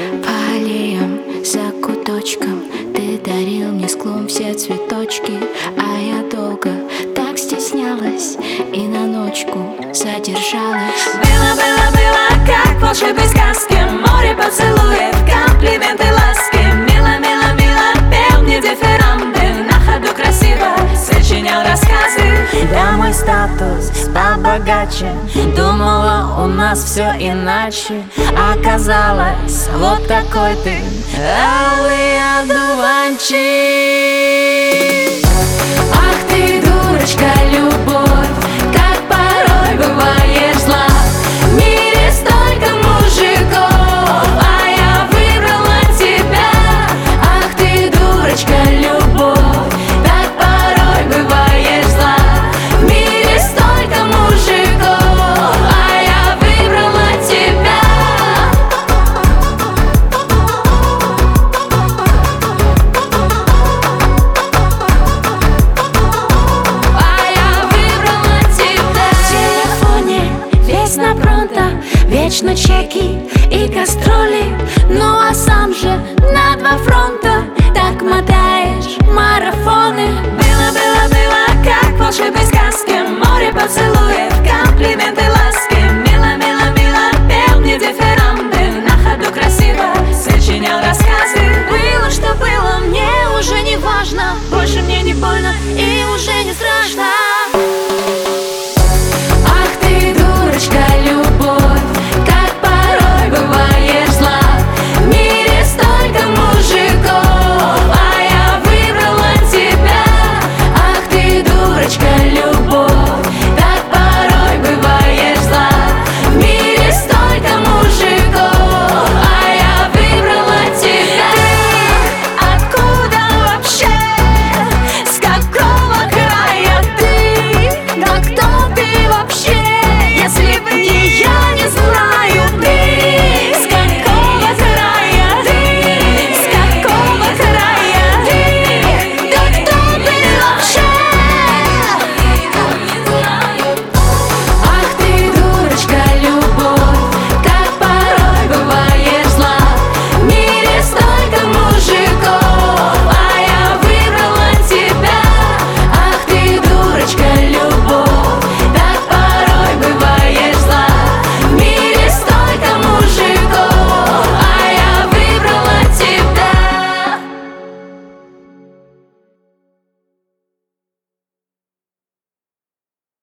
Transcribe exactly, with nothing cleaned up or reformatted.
По аллеям, за куточком ты дарил мне склон все цветочки, а я долго так стеснялась и на ночку задержалась. Было, было, было, как в волшебной сказке. Море поцелуев, комплименты, ласки. Мило, мило, мило, пел мне дифирамбы. На ходу красиво сочинял рассказы. Да, мой статус побогаче. Думала, у нас все иначе. Оказалось, вот такой ты, алый одуванчик. Ах ты, дурочка, любовь, как порой бываешь зла. В мире столько мужиков, а я выбрала тебя. Ах ты, дурочка, любовь, так порой бываешь зла. В мире столько мужиков, а я выбрала тебя. А я выбрала тебя. В телефоне весь на пронто, вечно чеки и гастроли. Ну а сам же на два фронта так мотаешь марафоны. Было, было, было, как в волшебной сказке. Море поцелуев.